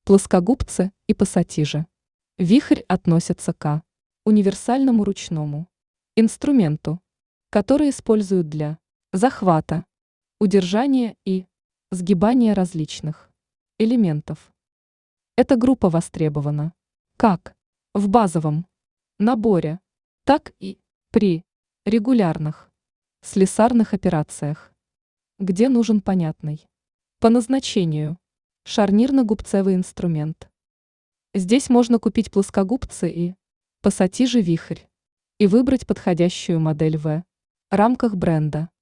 Плоскогубцы и пассатижи. Вихрь относится к универсальному ручному инструменту, который используют для захвата, удержания и сгибания различных элементов. Эта группа востребована как в базовом наборе, так и при регулярных слесарных операциях, где нужен понятный по назначению шарнирно-губцевый инструмент. Здесь можно купить плоскогубцы и пассатижи «Вихрь» и выбрать подходящую модель в рамках бренда.